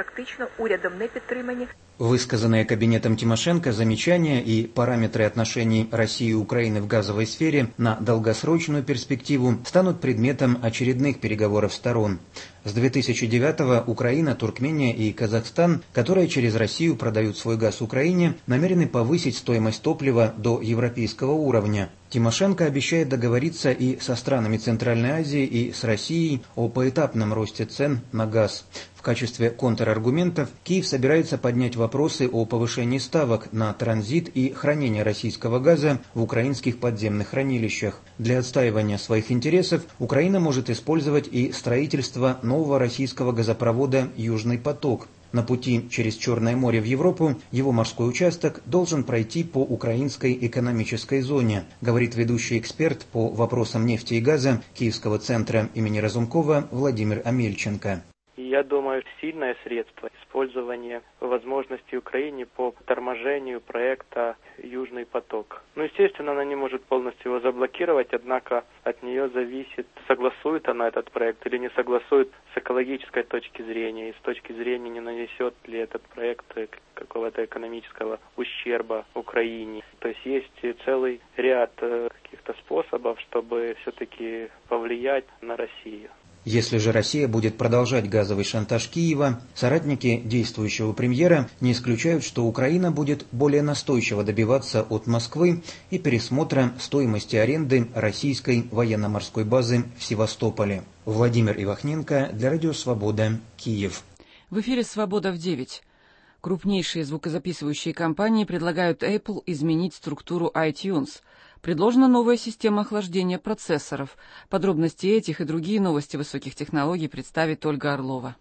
[SPEAKER 17] Высказанные кабинетом Тимошенко замечания и параметры отношений России и Украины в газовой сфере на долгосрочную перспективу станут предметом очередных переговоров сторон сторон. С 2009-го Украина, Туркмения и Казахстан, которые через Россию продают свой газ Украине, намерены повысить стоимость топлива до европейского уровня. Тимошенко обещает договориться и со странами Центральной Азии, и с Россией о поэтапном росте цен на газ. В качестве контраргументов Киев собирается поднять вопросы о повышении ставок на транзит и хранение российского газа в украинских подземных хранилищах. Для отстаивания своих интересов Украина может использовать и строительство нового российского газопровода «Южный поток». На пути через Черное море в Европу его морской участок должен пройти по украинской экономической зоне, говорит ведущий эксперт по вопросам нефти и газа Киевского центра имени Разумкова Владимир Амельченко.
[SPEAKER 19] Я думаю, сильное средство использования возможностей Украины по торможению проекта «Южный поток». Естественно, она не может полностью его заблокировать, однако от нее зависит, согласует она этот проект или не согласует с экологической точки зрения, и с точки зрения, не нанесет ли этот проект какого-то экономического ущерба Украине. То есть есть целый ряд каких-то способов, чтобы все-таки повлиять на Россию.
[SPEAKER 17] Если же Россия будет продолжать газовый шантаж Киева, соратники действующего премьера не исключают, что Украина будет более настойчиво добиваться от Москвы и пересмотра стоимости аренды российской военно-морской базы в Севастополе. Владимир Ивахненко для Радио Свобода, Киев.
[SPEAKER 2] В эфире «Свобода в 9». Крупнейшие звукозаписывающие компании предлагают Apple изменить структуру iTunes. Предложена новая система охлаждения процессоров. Подробности этих и другие новости высоких технологий представит Ольга Орлова.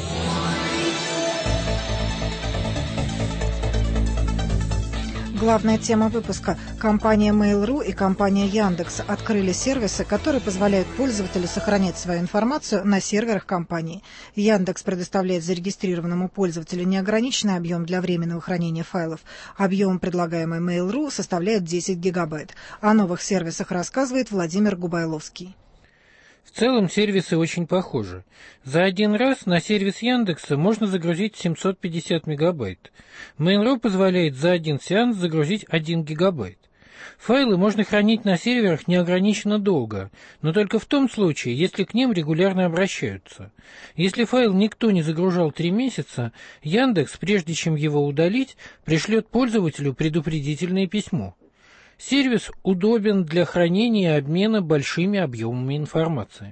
[SPEAKER 20] Главная тема выпуска. Компания Mail.ru и компания Яндекс открыли сервисы, которые позволяют пользователю сохранять свою информацию на серверах компании. Яндекс предоставляет зарегистрированному пользователю неограниченный объем для временного хранения файлов. Объем, предлагаемый Mail.ru, составляет 10 гигабайт. О новых сервисах рассказывает Владимир Губайловский.
[SPEAKER 21] В целом сервисы очень похожи. За один раз на сервис Яндекса можно загрузить 750 мегабайт. Mail.ru позволяет за один сеанс загрузить 1 гигабайт. Файлы можно хранить на серверах неограниченно долго, но только в том случае, если к ним регулярно обращаются. Если файл никто не загружал 3 месяца, Яндекс, прежде чем его удалить, пришлет пользователю предупредительное письмо. Сервис удобен для хранения и обмена большими объемами информации.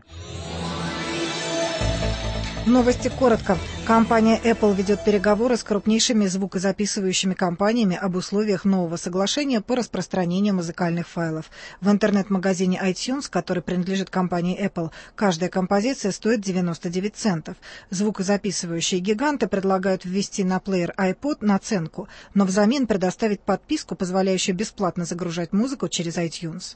[SPEAKER 20] Новости коротко. Компания Apple ведет переговоры с крупнейшими звукозаписывающими компаниями об условиях нового соглашения по распространению музыкальных файлов. В интернет-магазине iTunes, который принадлежит компании Apple, каждая композиция стоит 99 центов. Звукозаписывающие гиганты предлагают ввести на плеер iPod наценку, но взамен предоставить подписку, позволяющую бесплатно загружать музыку через iTunes.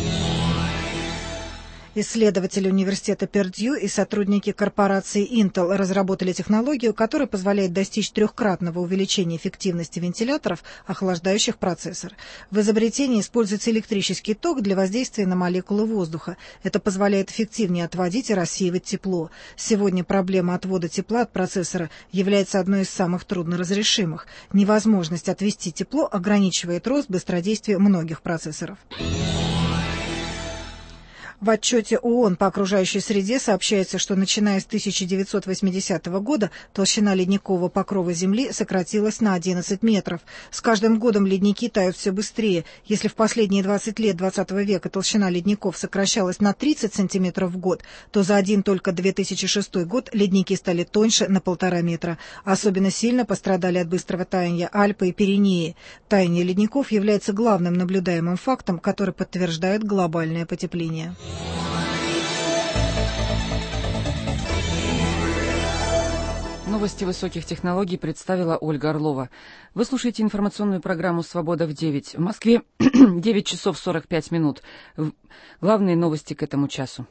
[SPEAKER 20] Исследователи университета Пердью и сотрудники корпорации Intel разработали технологию, которая позволяет достичь 3-кратного увеличения эффективности вентиляторов, охлаждающих процессор. В изобретении используется электрический ток для воздействия на молекулы воздуха. Это позволяет эффективнее отводить и рассеивать тепло. Сегодня проблема отвода тепла от процессора является одной из самых трудноразрешимых. Невозможность отвести тепло ограничивает рост быстродействия многих процессоров. В отчете ООН по окружающей среде сообщается, что начиная с 1980 года толщина ледникового покрова Земли сократилась на 11 метров. С каждым годом ледники тают все быстрее. Если в последние 20 лет 20 века толщина ледников сокращалась на 30 сантиметров в год, то за один только 2006 год ледники стали тоньше на 1,5 метра. Особенно сильно пострадали от быстрого таяния Альпы и Пиренеи. Таяние ледников является главным наблюдаемым фактом, который подтверждает глобальное потепление.
[SPEAKER 2] Новости высоких технологий представила Ольга Орлова. Вы слушаете информационную программу «Свобода в 9». В Москве 9 часов 45 минут. Главные новости к этому часу.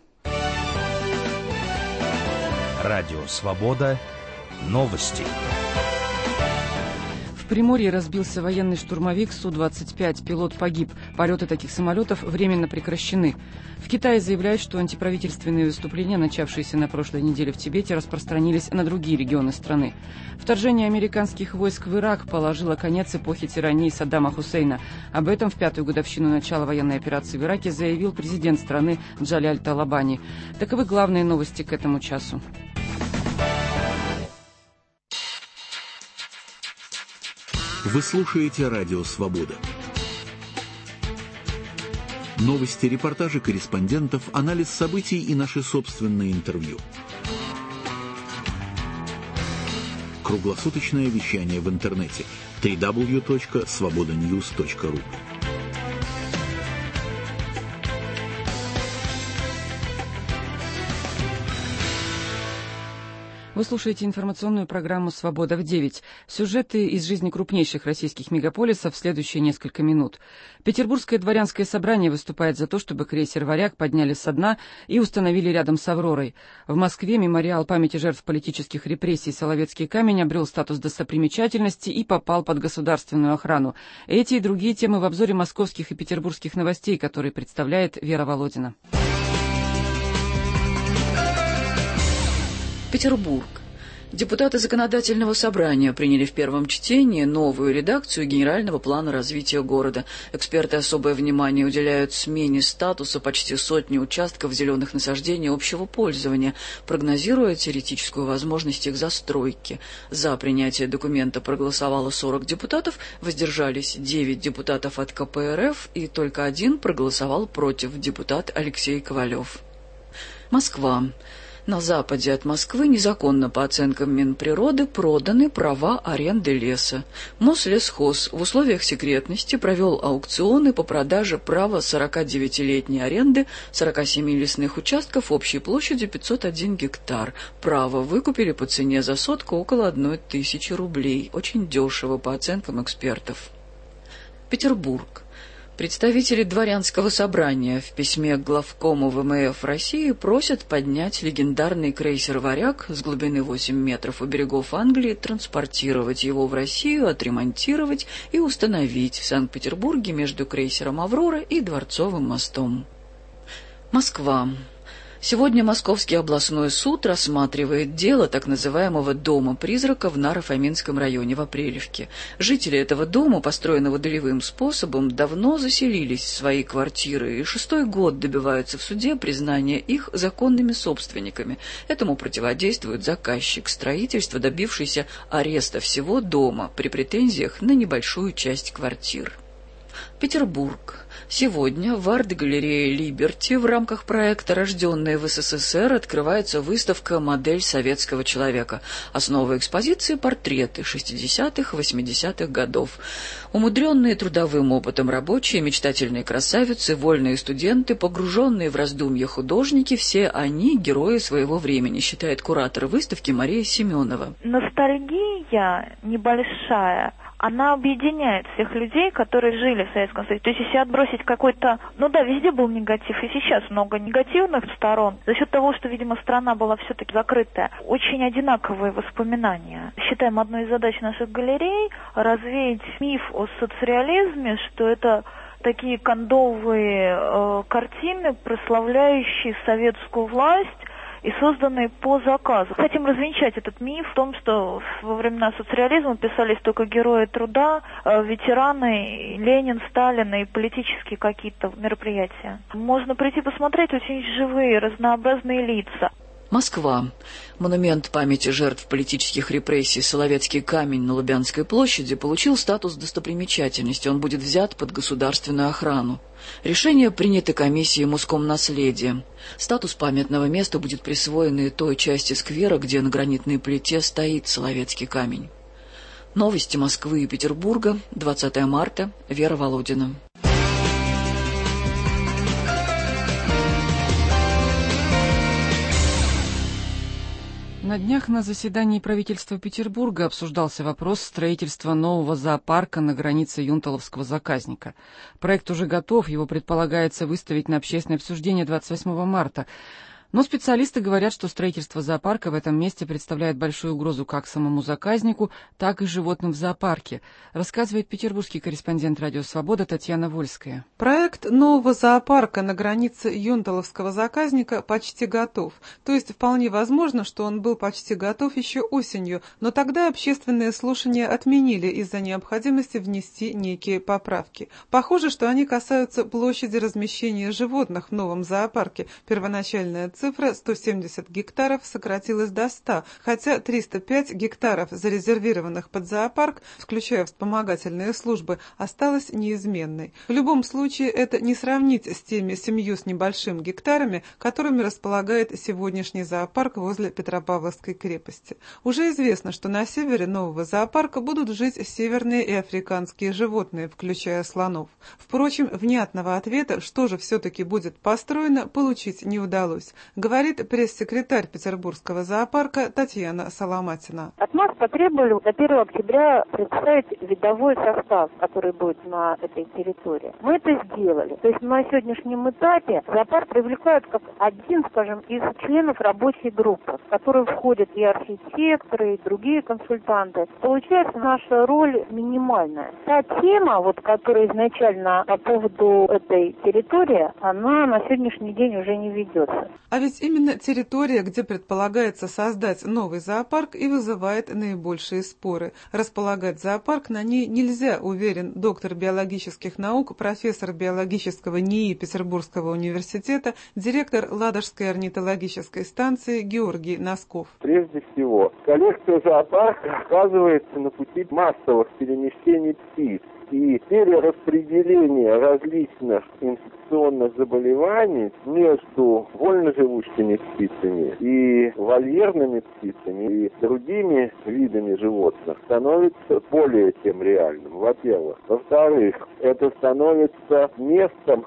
[SPEAKER 9] Радио «Свобода». Новости.
[SPEAKER 2] В Приморье разбился военный штурмовик Су-25. Пилот погиб. Полеты таких самолетов временно прекращены. В Китае заявляют, что антиправительственные выступления, начавшиеся на прошлой неделе в Тибете, распространились на другие регионы страны. Вторжение американских войск в Ирак положило конец эпохе тирании Саддама Хусейна. Об этом в 5-ю годовщину начала военной операции в Ираке заявил президент страны Джаляль Талабани. Таковы главные новости к этому часу.
[SPEAKER 3] Вы слушаете «Радио Свобода». Новости, репортажи корреспондентов, анализ событий и наши собственные интервью. Круглосуточное вещание в интернете www.svobodanews.ru.
[SPEAKER 2] Вы слушаете информационную программу «Свобода в 9». Сюжеты из жизни крупнейших российских мегаполисов в следующие несколько минут. Петербургское дворянское собрание выступает за то, чтобы крейсер «Варяг» подняли со дна и установили рядом с «Авророй». В Москве мемориал памяти жертв политических репрессий «Соловецкий камень» обрел статус достопримечательности и попал под государственную охрану. Эти и другие темы в обзоре московских и петербургских новостей, которые представляет Вера Володина.
[SPEAKER 22] Петербург. Депутаты Законодательного собрания приняли в первом чтении новую редакцию Генерального плана развития города. Эксперты особое внимание уделяют смене статуса почти сотни участков зеленых насаждений общего пользования, прогнозируя теоретическую возможность их застройки. За принятие документа проголосовало 40 депутатов, воздержались 9 депутатов от КПРФ и только 1 проголосовал против, депутат Алексей Ковалев. Москва. На западе от Москвы незаконно, по оценкам Минприроды, проданы права аренды леса. Мослесхоз в условиях секретности провел аукционы по продаже права 49-летней аренды 47 лесных участков общей площадью 501 гектар. Право выкупили по цене за сотку около 1000 рублей. Очень дешево, по оценкам экспертов. Петербург. Представители дворянского собрания в письме к главкому ВМФ России просят поднять легендарный крейсер «Варяг» с глубины 8 метров у берегов Англии, транспортировать его в Россию, отремонтировать и установить в Санкт-Петербурге между крейсером «Аврора» и Дворцовым мостом. Москва. Сегодня Московский областной суд рассматривает дело так называемого «дома-призрака» в Наро-Фоминском районе в Апрелевке. Жители этого дома, построенного долевым способом, давно заселились в свои квартиры и 6-й год добиваются в суде признания их законными собственниками. Этому противодействует заказчик строительства, добившийся ареста всего дома при претензиях на небольшую часть квартир. Петербург. Сегодня в арт-галерее «Либерти» в рамках проекта «Рожденные в СССР» открывается выставка «Модель советского человека». Основа экспозиции – портреты 60-х, 80-х годов. Умудренные трудовым опытом рабочие, мечтательные красавицы, вольные студенты, погруженные в раздумья художники – все они герои своего времени, считает куратор выставки Мария Семенова.
[SPEAKER 23] Ностальгия небольшая, она объединяет всех людей, которые жили в Советском Союзе. То есть, если отбросить какой-то... Ну да, везде был негатив, и сейчас много негативных сторон. За счет того, что, видимо, страна была все-таки закрытая. Очень одинаковые воспоминания. Считаем, одной из задач наших галерей развеять миф о соцреализме, что это такие кондовые картины, прославляющие советскую власть, и созданные по заказу. Хотим развенчать этот миф в том, что во времена соцреализма писались только герои труда, ветераны, Ленин, Сталин и политические какие-то мероприятия. Можно прийти посмотреть, очень живые, разнообразные лица.
[SPEAKER 22] Москва. Монумент памяти жертв политических репрессий «Соловецкий камень» на Лубянской площади получил статус достопримечательности. Он будет взят под государственную охрану. Решение принято комиссией Москомнаследия. Статус памятного места будет присвоен и той части сквера, где на гранитной плите стоит Соловецкий камень. Новости Москвы и Петербурга. 20 марта. Вера Володина.
[SPEAKER 2] На днях на заседании правительства Петербурга обсуждался вопрос строительства нового зоопарка на границе Юнталовского заказника. Проект уже готов, его предполагается выставить на общественное обсуждение 28 марта. Но специалисты говорят, что строительство зоопарка в этом месте представляет большую угрозу как самому заказнику, так и животным в зоопарке, рассказывает петербургский корреспондент «Радио Свобода» Татьяна Вольская.
[SPEAKER 1] Проект нового зоопарка на границе Юнталовского заказника почти готов. То есть вполне возможно, что он был почти готов еще осенью, но тогда общественные слушания отменили из-за необходимости внести некие поправки. Похоже, что они касаются площади размещения животных в новом зоопарке. Первоначальная цифра 170 гектаров сократилась до 100, хотя 305 гектаров, зарезервированных под зоопарк, включая вспомогательные службы, осталась неизменной. В любом случае, это не сравнить с теми 7 с небольшим гектарами, которыми располагает сегодняшний зоопарк возле Петропавловской крепости. Уже известно, что на севере нового зоопарка будут жить северные и африканские животные, включая слонов. Впрочем, внятного ответа, что же все-таки будет построено, получить не удалось, говорит пресс-секретарь Петербургского зоопарка Татьяна Соломатина.
[SPEAKER 4] От нас потребовали до 1 октября представить видовой состав, который будет на этой территории. Мы это сделали. То есть на сегодняшнем этапе зоопарк привлекают как один, скажем, из членов рабочей группы, в которую входят и архитекторы, и другие консультанты. Получается, наша роль минимальная. Та тема, которая изначально по поводу этой территории, она на сегодняшний день уже не ведется.
[SPEAKER 1] А ведь именно территория, где предполагается создать новый зоопарк, и вызывает наибольшие споры. Располагать зоопарк на ней нельзя, уверен доктор биологических наук, профессор биологического НИИ Петербургского университета, директор Ладожской орнитологической станции Георгий Носков.
[SPEAKER 5] Прежде всего, коллекция зоопарка оказывается на пути массовых перемещений птиц и перераспределение различных инфекционных заболеваний между вольноживущими птицами и вольерными птицами и другими видами животных становится более чем реальным, во-первых. Во-вторых, это становится местом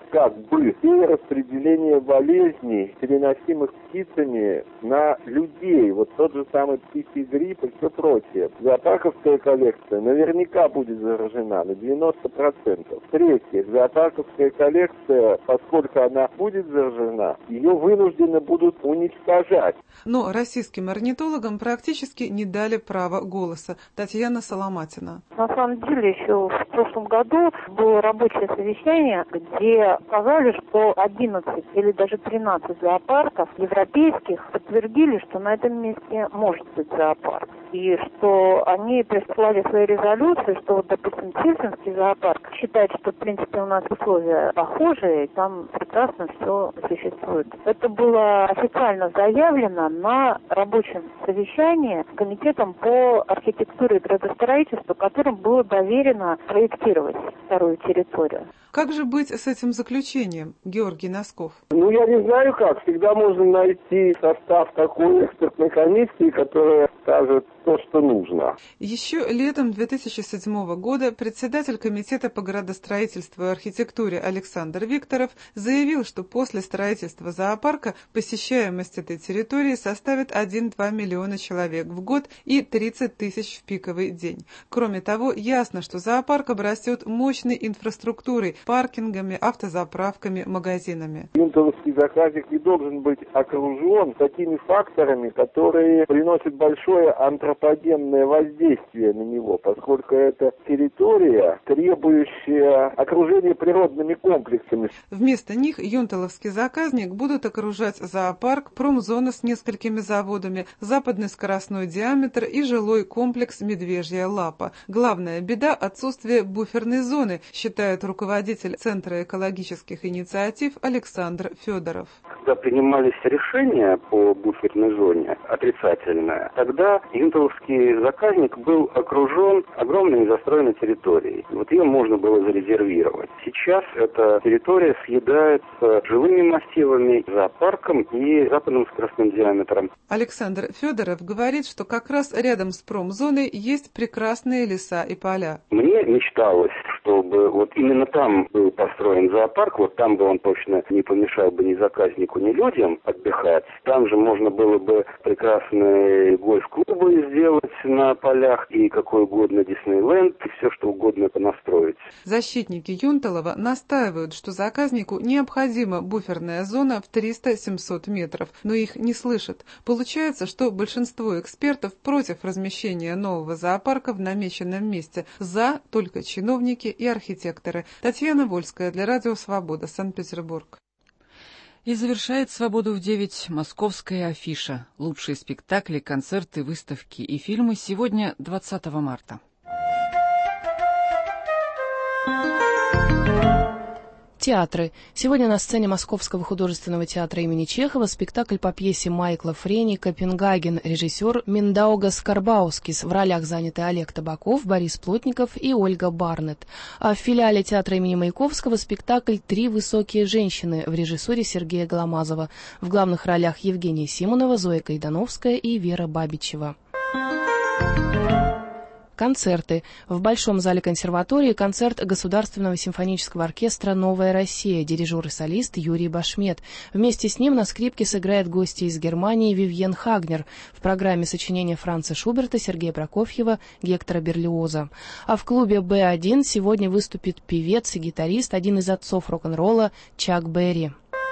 [SPEAKER 5] перераспределения болезней, переносимых птицами на людей. Тот же самый птичий грипп и все прочее. Зоопарковская коллекция наверняка будет заражена на 90%. В-третьих, зоопарковская коллекция, поскольку она будет заражена, ее вынуждены будут уничтожать.
[SPEAKER 1] Но российским орнитологам практически не дали права голоса. Татьяна Соломатина.
[SPEAKER 4] На самом деле, еще в прошлом году было рабочее совещание, где сказали, что 11 или даже 13 зоопарков европейских подтвердили, что на этом месте может быть зоопарк. И что они прислали свои резолюции, что, допустим, Сельцинский зоопарк считает, что, в принципе, у нас условия похожие, и там прекрасно все существует. Это было официально заявлено на рабочем совещании комитетом по архитектуре и градостроительству, которым было доверено проектировать вторую территорию.
[SPEAKER 1] Как же быть с этим заключением, Георгий Носков?
[SPEAKER 5] Я не знаю как. Всегда можно найти состав такой экспертной комиссии, которая скажет то, что нужно.
[SPEAKER 1] Еще летом 2007 года председатель комитета по градостроительству и архитектуре Александр Викторов заявил, что после строительства зоопарка посещаемость этой территории составит 1-2 миллиона человек в год и 30 тысяч в пиковый день. Кроме того, ясно, что зоопарк обрастет мощной инфраструктурой, паркингами, автозаправками, магазинами.
[SPEAKER 5] Юнталовский заказник не должен быть окружен такими факторами, которые приносят большое антропогенное воздействие на него, поскольку это территория, требующая окружения природными комплексами.
[SPEAKER 1] Вместо них юнталовский заказник будут окружать зоопарк, промзона с несколькими заводами, западный скоростной диаметр и жилой комплекс «Медвежья лапа». Главная беда – отсутствие буферной зоны, считает руководитель Центра экологических инициатив Александр Федоров.
[SPEAKER 24] Когда принимались решения по буферной зоне, отрицательное, тогда юнталовский заказник был окружен огромной застроенной территорией. Ее можно было зарезервировать. Сейчас эта территория съедается жилыми массивами, зоопарком и западным скоростным диаметром.
[SPEAKER 1] Александр Федоров говорит, что как раз рядом с промзоной есть прекрасные леса и поля.
[SPEAKER 24] Мне мечталось, чтобы вот именно там был построен зоопарк, вот там бы он точно не помешал бы ни заказнику, ни людям отдыхать. Там же можно было бы прекрасные гольф-клубы сделать на полях и какой угодно Диснейленд, и все что угодно понастроить.
[SPEAKER 1] Защитники Юнталова настаивают, что заказнику необходима буферная зона в 300-700 метров, но их не слышат. Получается, что большинство экспертов против размещения нового зоопарка в намеченном месте, за только чиновники и архитекторы. Татьяна Вольская для Радио Свобода, Санкт-Петербург.
[SPEAKER 2] И завершает «Свободу в 9» московская афиша. Лучшие спектакли, концерты, выставки и фильмы сегодня, 20 марта.
[SPEAKER 6] Театры. Сегодня на сцене Московского художественного театра имени Чехова спектакль по пьесе Майкла Френи «Копенгаген», режиссер Миндаугас Карбаускис. В ролях заняты Олег Табаков, Борис Плотников и Ольга Барнетт. А в филиале театра имени Маяковского спектакль «Три высокие женщины» в режиссуре Сергея Гломазова. В главных ролях Евгения Симонова, Зоя Кайдановская и Вера Бабичева. Концерты. В Большом зале консерватории концерт Государственного симфонического оркестра «Новая Россия», дирижер и солист Юрий Башмет. Вместе с ним на скрипке сыграет гостья из Германии Вивьен Хагнер. В программе сочинения Франца Шуберта, Сергея Прокофьева, Гектора Берлиоза. А в клубе Б1 сегодня выступит певец и гитарист, один из отцов рок-н-ролла Чак Берри.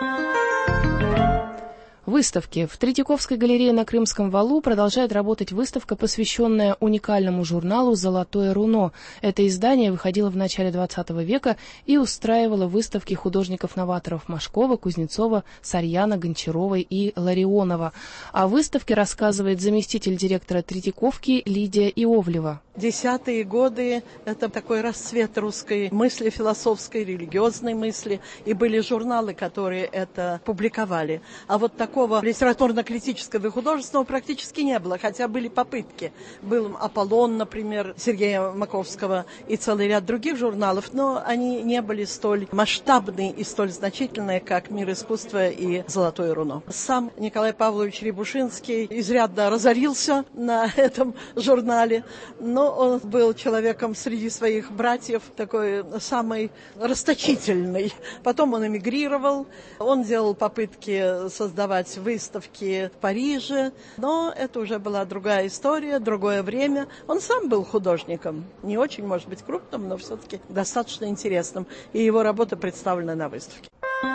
[SPEAKER 6] Выставки. В Третьяковской галерее на Крымском валу продолжает работать выставка, посвященная уникальному журналу «Золотое руно». Это издание выходило в начале XX века и устраивало выставки художников-новаторов Машкова, Кузнецова, Сарьяна, Гончаровой и Ларионова. О выставке рассказывает заместитель директора Третьяковки Лидия Иовлева.
[SPEAKER 7] Десятые годы – это такой расцвет русской мысли, философской, религиозной мысли. И были журналы, которые это публиковали. А вот такого литературно-критического и художественного практически не было, хотя были попытки. Был «Аполлон», например, Сергея Маковского и целый ряд других журналов, но они не были столь масштабные и столь значительные, как «Мир искусства» и «Золотое руно». Сам Николай Павлович Рябушинский изрядно разорился на этом журнале, но он был человеком среди своих братьев такой самый расточительный. Потом он эмигрировал, он делал попытки создавать выставки в Париже, но это уже была другая история, другое время. Он сам был художником, не очень, может быть, крупным, но все-таки достаточно интересным, и его работа представлена на выставке.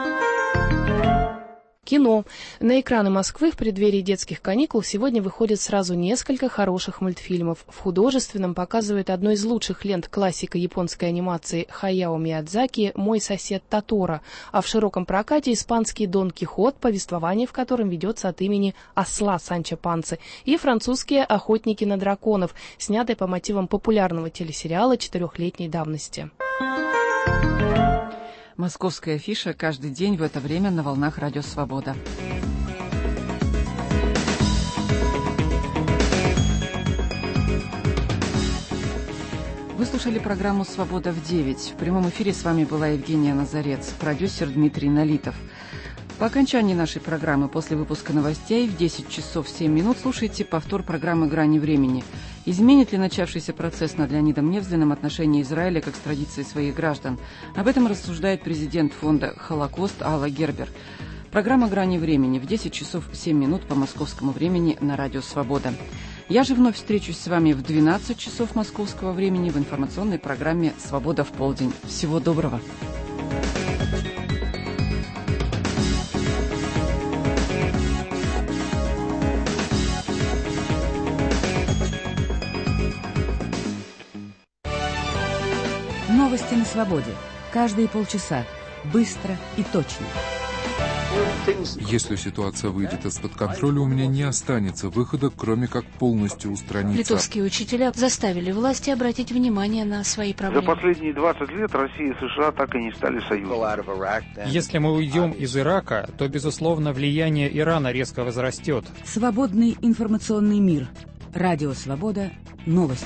[SPEAKER 6] Кино. На экраны Москвы в преддверии детских каникул сегодня выходит сразу несколько хороших мультфильмов. В художественном показывают одну из лучших лент классика японской анимации Хаяо Миядзаки «Мой сосед Тоторо», а в широком прокате испанский «Дон Кихот», повествование в котором ведется от имени осла Санчо Пансы, и французские «Охотники на драконов», снятые по мотивам популярного телесериала 4-летней давности.
[SPEAKER 2] Московская афиша каждый день в это время на волнах Радио Свобода. Вы слушали программу «Свобода в 9». В прямом эфире с вами была Евгения Назарец, продюсер Дмитрий Налитов. По окончании нашей программы после выпуска новостей в 10 часов 7 минут слушайте повтор программы «Грани времени». Изменит ли начавшийся процесс над Леонидом Невзлиным отношение Израиля к экстрадиции своих граждан? Об этом рассуждает президент фонда «Холокост» Алла Гербер. Программа «Грани времени» в 10 часов 7 минут по московскому времени на Радио Свобода. Я же вновь встречусь с вами в 12 часов московского времени в информационной программе «Свобода в полдень». Всего доброго!
[SPEAKER 16] Новости на свободе. Каждые полчаса. Быстро и точно.
[SPEAKER 8] Если ситуация выйдет из-под контроля, у меня не останется выхода, кроме как полностью устраниться.
[SPEAKER 16] Литовские учителя заставили власти обратить внимание на свои проблемы.
[SPEAKER 10] За последние 20 лет Россия и США так и не стали союзом.
[SPEAKER 21] Если мы уйдем из Ирака, то, безусловно, влияние Ирана резко возрастет.
[SPEAKER 16] Свободный информационный мир. Радио Свобода. Новости.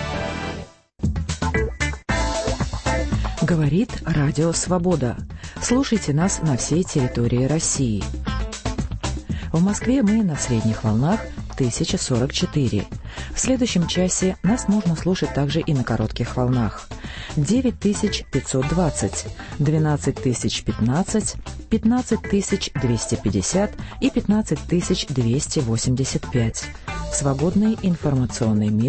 [SPEAKER 25] Говорит Радио Свобода. Слушайте нас на всей территории России. В Москве мы на средних волнах 1044. В следующем часе нас можно слушать также и на коротких волнах. 9520, 12015, 15250 и 15285. Свободный информационный мир.